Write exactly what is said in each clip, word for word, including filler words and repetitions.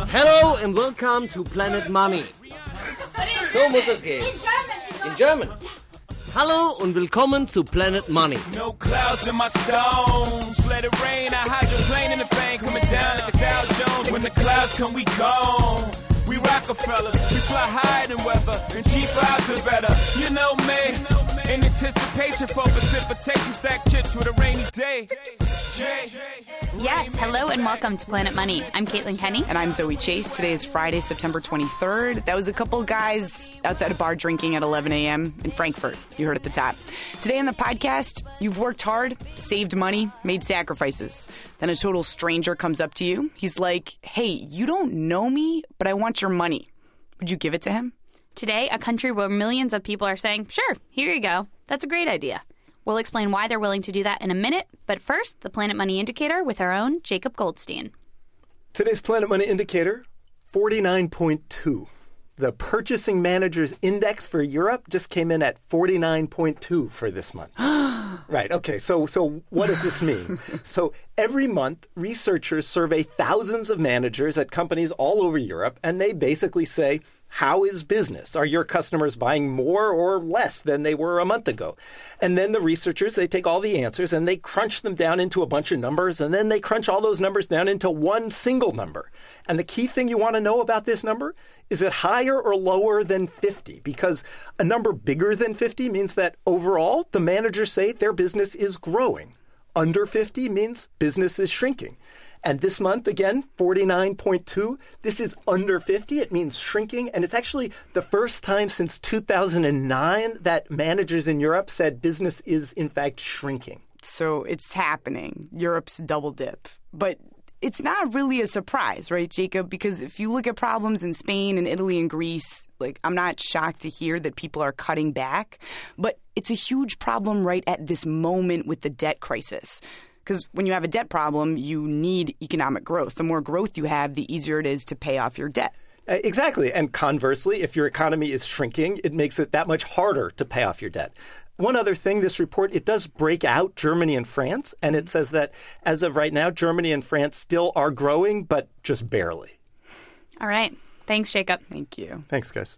Hello and welcome to Planet Money. So muss es gehen. In German. Hallo und willkommen zu Planet Money. No clouds in my stones. Let it rain. I hydroplane in the bank coming down like the Dow Jones. When the clouds come, we gone. We Rockefellers. We fly higher than weather, and cheap vibes are better. You know me. In anticipation for precipitation, stack chips with a rainy day. Yes, hello and welcome to Planet Money. I'm Caitlin Kenny. And I'm Zoe Chase. Today is Friday, September twenty-third. That was a couple guys outside a bar drinking at eleven a.m. in Frankfurt. You heard at the top. Today on the podcast, you've worked hard, saved money, made sacrifices. Then a total stranger comes up to you. He's like, hey, you don't know me, but I want your money. Would you give it to him? Today, a country where millions of people are saying, sure, here you go. That's a great idea. We'll explain why they're willing to do that in a minute. But first, the Planet Money Indicator with our own Jacob Goldstein. Today's Planet Money Indicator, forty-nine point two. The Purchasing Managers Index for Europe just came in at forty-nine point two for this month. Right. Okay. So so what does this mean? So every month, researchers survey thousands of managers at companies all over Europe, and they basically say, how is business? Are your customers buying more or less than they were a month ago? And then the researchers, they take all the answers and they crunch them down into a bunch of numbers, and then they crunch all those numbers down into one single number. And the key thing you want to know about this number, is it higher or lower than fifty? Because a number bigger than fifty means that overall, the managers say their business is growing. Under fifty means business is shrinking. And this month, again, forty-nine point two. This is under fifty. It means shrinking. And it's actually the first time since two thousand nine that managers in Europe said business is, in fact, shrinking. So it's happening. Europe's double dip. But it's not really a surprise, right, Jacob? Because if you look at problems in Spain and Italy and Greece, like, I'm not shocked to hear that people are cutting back. But it's a huge problem right at this moment with the debt crisis. Because when you have a debt problem, you need economic growth. The more growth you have, the easier it is to pay off your debt. Exactly. And conversely, if your economy is shrinking, it makes it that much harder to pay off your debt. One other thing, this report, it does break out Germany and France. And it says that as of right now, Germany and France still are growing, but just barely. All right. Thanks, Jacob. Thank you. Thanks, guys.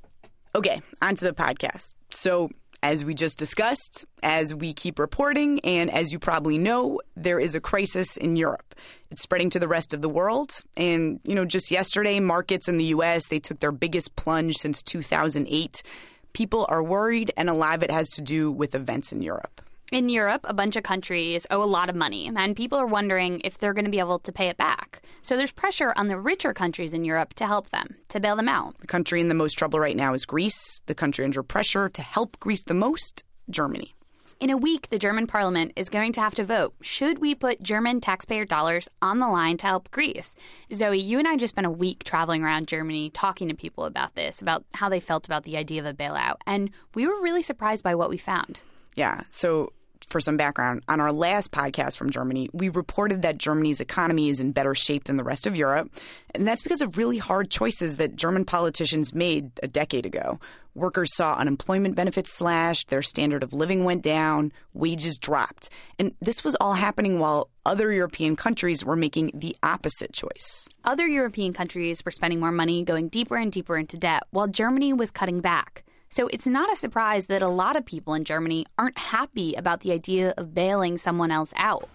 Okay, on to the podcast. So as we just discussed, as we keep reporting, and as you probably know, there is a crisis in Europe. It's spreading to the rest of the world. And, you know, just yesterday, markets in the U S, they took their biggest plunge since two thousand eight. People are worried, and a lot of it has to do with events in Europe. In Europe, a bunch of countries owe a lot of money, and people are wondering if they're going to be able to pay it back. So there's pressure on the richer countries in Europe to help them, to bail them out. The country in the most trouble right now is Greece. The country under pressure to help Greece the most, Germany. In a week, the German parliament is going to have to vote. Should we put German taxpayer dollars on the line to help Greece? Zoe, you and I just spent a week traveling around Germany talking to people about this, about how they felt about the idea of a bailout. And we were really surprised by what we found. Yeah, so for some background, on our last podcast from Germany, we reported that Germany's economy is in better shape than the rest of Europe. And that's because of really hard choices that German politicians made a decade ago. Workers saw unemployment benefits slashed, their standard of living went down, wages dropped. And this was all happening while other European countries were making the opposite choice. Other European countries were spending more money, going deeper and deeper into debt, while Germany was cutting back. So it's not a surprise that a lot of people in Germany aren't happy about the idea of bailing someone else out.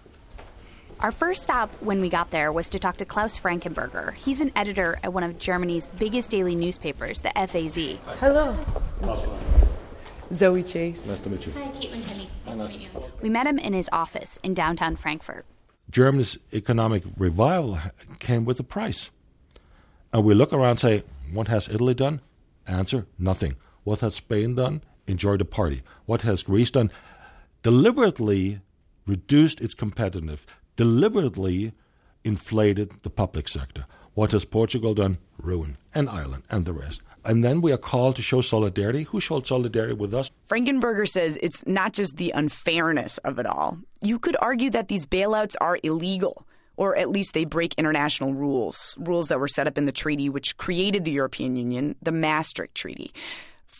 Our first stop when we got there was to talk to Klaus Frankenberger. He's an editor at one of Germany's biggest daily newspapers, the F A Z. Hello. Zoe Chase. Nice to meet you. Hi, Caitlin Kenny. Nice to meet you. We met him in his office in downtown Frankfurt. Germany's economic revival came with a price. And we look around and say, what has Italy done? Answer, nothing. What has Spain done? Enjoy the party. What has Greece done? Deliberately reduced its competitiveness, deliberately inflated the public sector. What has Portugal done? Ruin. And Ireland and the rest. And then we are called to show solidarity. Who showed solidarity with us? Frankenberger says it's not just the unfairness of it all. You could argue that these bailouts are illegal, or at least they break international rules, rules that were set up in the treaty which created the European Union, the Maastricht Treaty.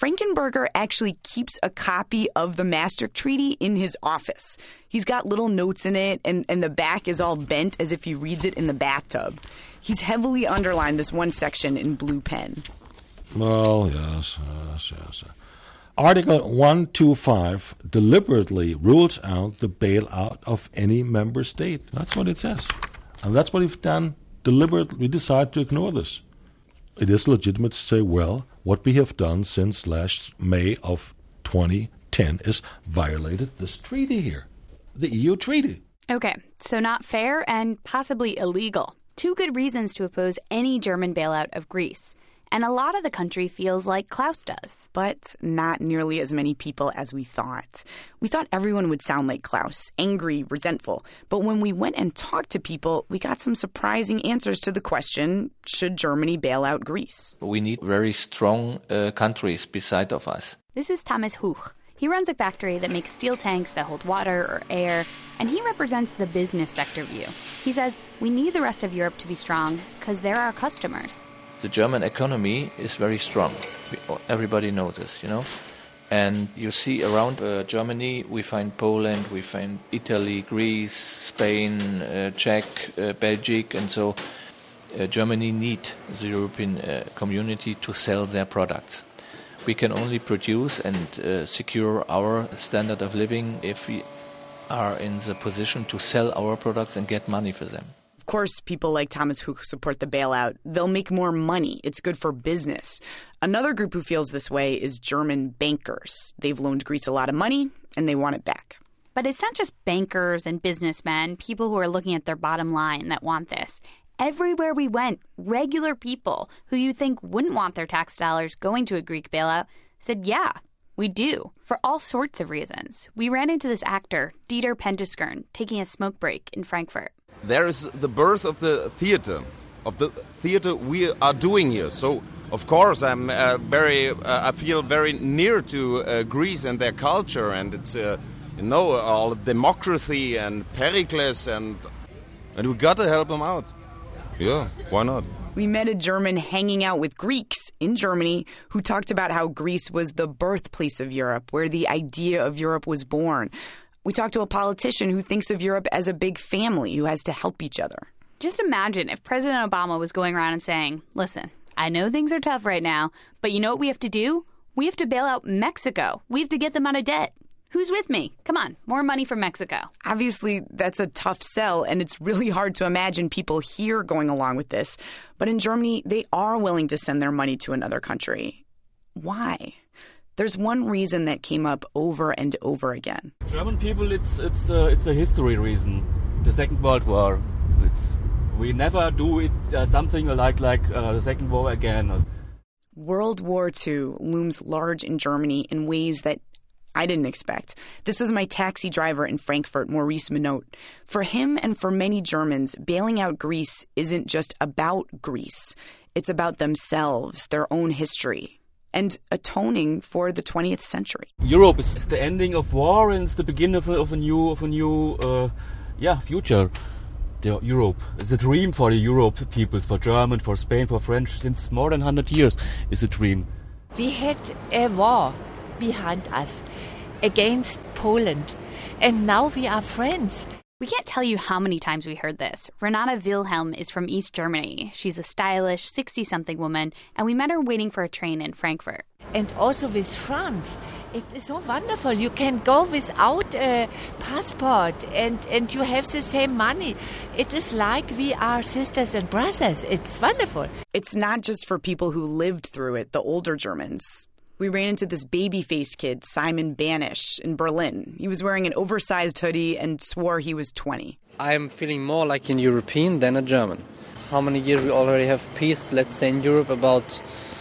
Frankenberger actually keeps a copy of the Maastricht Treaty in his office. He's got little notes in it, and, and the back is all bent as if he reads it in the bathtub. He's heavily underlined this one section in blue pen. Well, yes, yes, yes. Article one twenty-five deliberately rules out the bailout of any member state. That's what it says. And that's what we've done deliberately. We decided to ignore this. It is legitimate to say, well, what we have done since last May of twenty ten is violated this treaty here, the E U treaty. Okay, so not fair and possibly illegal. Two good reasons to oppose any German bailout of Greece. And a lot of the country feels like Klaus does. But not nearly as many people as we thought. We thought everyone would sound like Klaus, angry, resentful. But when we went and talked to people, we got some surprising answers to the question, should Germany bail out Greece? We need very strong uh, countries beside of us. This is Thomas Huch. He runs a factory that makes steel tanks that hold water or air, and he represents the business sector view. He says, we need the rest of Europe to be strong because they're our customers. The German economy is very strong. Everybody knows this, you know. And you see around uh, Germany, we find Poland, we find Italy, Greece, Spain, uh, Czech, uh, Belgium, and so uh, Germany need the European uh, community to sell their products. We can only produce and uh, secure our standard of living if we are in the position to sell our products and get money for them. Of course, people like Thomas Huch support the bailout. They'll make more money. It's good for business. Another group who feels this way is German bankers. They've loaned Greece a lot of money, and they want it back. But it's not just bankers and businessmen, people who are looking at their bottom line, that want this. Everywhere we went, regular people who you think wouldn't want their tax dollars going to a Greek bailout said, yeah, we do, for all sorts of reasons. We ran into this actor, Dieter Penteskern, taking a smoke break in Frankfurt. There is the birth of the theater, of the theater we are doing here. So, of course, I'm uh, very, uh, I feel very near to uh, Greece and their culture, and it's, uh, you know, all democracy and Pericles, and and we got to help them out. Yeah, why not? We met a German hanging out with Greeks in Germany who talked about how Greece was the birthplace of Europe, where the idea of Europe was born. We talked to a politician who thinks of Europe as a big family who has to help each other. Just imagine if President Obama was going around and saying, listen, I know things are tough right now, but you know what we have to do? We have to bail out Mexico. We have to get them out of debt. Who's with me? Come on, more money from Mexico. Obviously, that's a tough sell, and it's really hard to imagine people here going along with this. But in Germany, they are willing to send their money to another country. Why? There's one reason that came up over and over again. German people, it's it's uh, it's a history reason. The Second World War. It's, we never do it uh, something like like uh, the Second War again. World War Two looms large in Germany in ways that I didn't expect. This is my taxi driver in Frankfurt, Maurice Minot. For him and for many Germans, bailing out Greece isn't just about Greece. It's about themselves, their own history, and atoning for the twentieth century. Europe is the ending of war, and it's the beginning of a, of a new, of a new, uh, yeah, future. The Europe is a dream for the Europe peoples, for German, for Spain, for French. Since more than one hundred years, is a dream. We had a war behind us against Poland, and now we are friends. We can't tell you how many times we heard this. Renata Wilhelm is from East Germany. She's a stylish, sixty-something woman, and we met her waiting for a train in Frankfurt. And also with France. It is so wonderful. You can go without a passport, and, and you have the same money. It is like we are sisters and brothers. It's wonderful. It's not just for people who lived through it, the older Germans. We ran into this baby-faced kid, Simon Banish, in Berlin. He was wearing an oversized hoodie and swore he was twenty. I'm feeling more like an European than a German. How many years we already have peace, let's say in Europe, about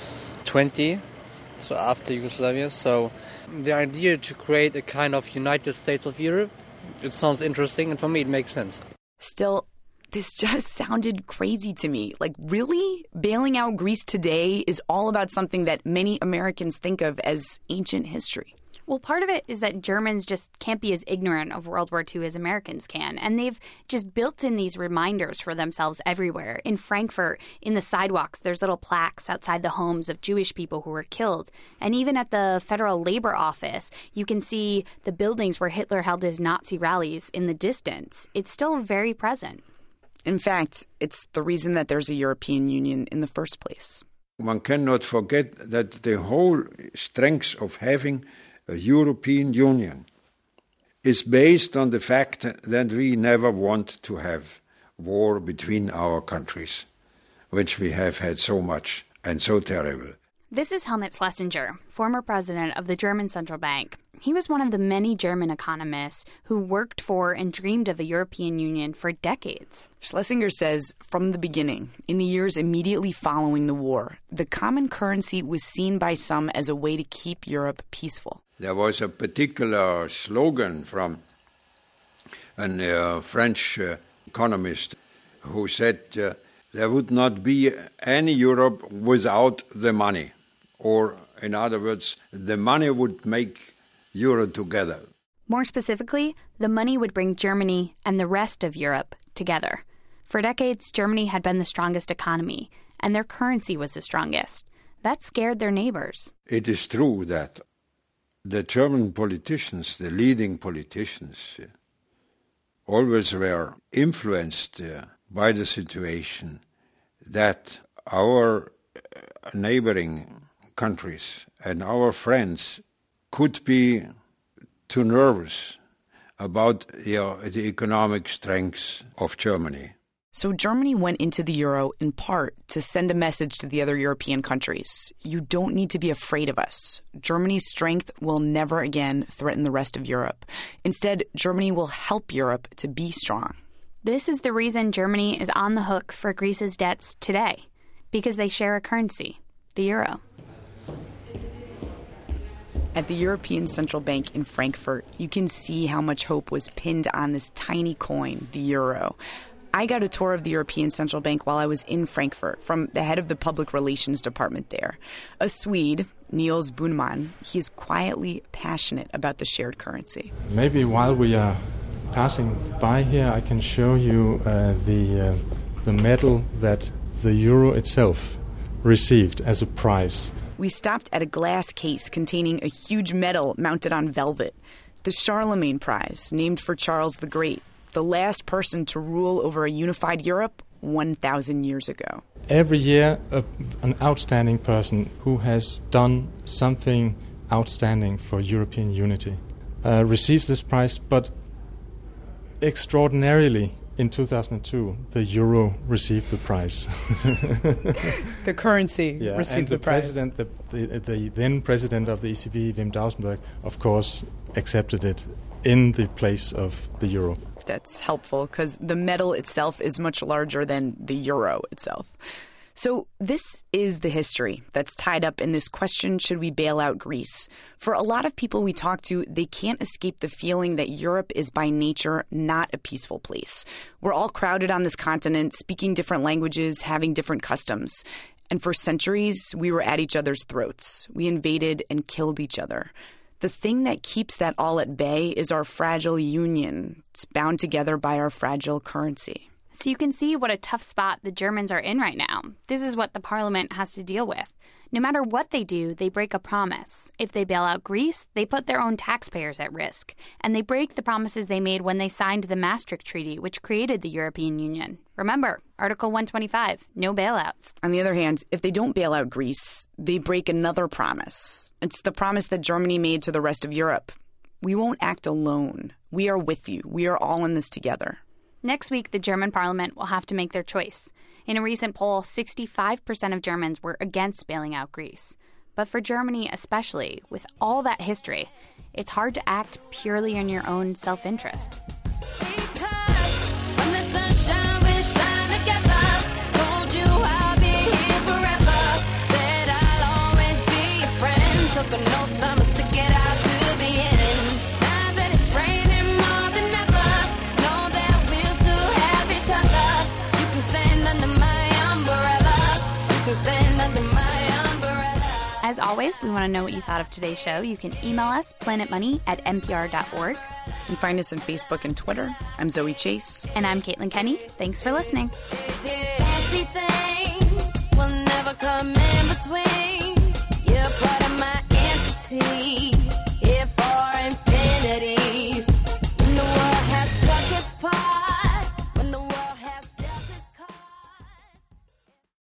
twenty, so after Yugoslavia. So the idea to create a kind of United States of Europe, it sounds interesting, and for me it makes sense. Still, this just sounded crazy to me. Like, really? Bailing out Greece today is all about something that many Americans think of as ancient history. Well, part of it is that Germans just can't be as ignorant of World War Two as Americans can. And they've just built in these reminders for themselves everywhere. In Frankfurt, in the sidewalks, there's little plaques outside the homes of Jewish people who were killed. And even at the Federal Labor Office, you can see the buildings where Hitler held his Nazi rallies in the distance. It's still very present. In fact, it's the reason that there's a European Union in the first place. One cannot forget that the whole strength of having a European Union is based on the fact that we never want to have war between our countries, which we have had so much and so terrible. This is Helmut Schlesinger, former president of the German Central Bank. He was one of the many German economists who worked for and dreamed of a European Union for decades. Schlesinger says from the beginning, in the years immediately following the war, the common currency was seen by some as a way to keep Europe peaceful. There was a particular slogan from a uh, French uh, economist who said uh, there would not be any Europe without the money. Or, in other words, the money would make Europe together. More specifically, the money would bring Germany and the rest of Europe together. For decades, Germany had been the strongest economy, and their currency was the strongest. That scared their neighbors. It is true that the German politicians, the leading politicians, uh, always were influenced uh, by the situation that our neighboring countries and our friends could be too nervous about you know, the economic strength of Germany. So Germany went into the euro in part to send a message to the other European countries. You don't need to be afraid of us. Germany's strength will never again threaten the rest of Europe. Instead, Germany will help Europe to be strong. This is the reason Germany is on the hook for Greece's debts today, because they share a currency, the euro. At the European Central Bank in Frankfurt, you can see how much hope was pinned on this tiny coin, the euro. I got a tour of the European Central Bank while I was in Frankfurt from the head of the public relations department there, a Swede, Niels Bunneman. He is quietly passionate about the shared currency. Maybe while we are passing by here, I can show you uh, the uh, the medal that the euro itself received as a prize. We stopped at a glass case containing a huge medal mounted on velvet, the Charlemagne Prize, named for Charles the Great, the last person to rule over a unified Europe one thousand years ago. Every year, a, an outstanding person who has done something outstanding for European unity uh, receives this prize, but extraordinarily, in two thousand two, the euro received the prize. The currency yeah, received and the, the prize. President, the, the, the then president of the E C B, Wim Dausenberg, of course, accepted it in the place of the euro. That's helpful because the medal itself is much larger than the euro itself. So this is the history that's tied up in this question, should we bail out Greece? For a lot of people we talk to, they can't escape the feeling that Europe is by nature not a peaceful place. We're all crowded on this continent, speaking different languages, having different customs. And for centuries, we were at each other's throats. We invaded and killed each other. The thing that keeps that all at bay is our fragile union. It's bound together by our fragile currency. So you can see what a tough spot the Germans are in right now. This is what the parliament has to deal with. No matter what they do, they break a promise. If they bail out Greece, they put their own taxpayers at risk. And they break the promises they made when they signed the Maastricht Treaty, which created the European Union. Remember, Article one twenty-five, no bailouts. On the other hand, if they don't bail out Greece, they break another promise. It's the promise that Germany made to the rest of Europe. We won't act alone. We are with you. We are all in this together. Next week, the German parliament will have to make their choice. In a recent poll, sixty-five percent of Germans were against bailing out Greece. But for Germany especially, with all that history, it's hard to act purely in your own self-interest. As always, we want to know what you thought of today's show. You can email us, planetmoney at n p r dot org. And find us on Facebook and Twitter. I'm Zoe Chase. And I'm Caitlin Kenny. Thanks for listening. Everything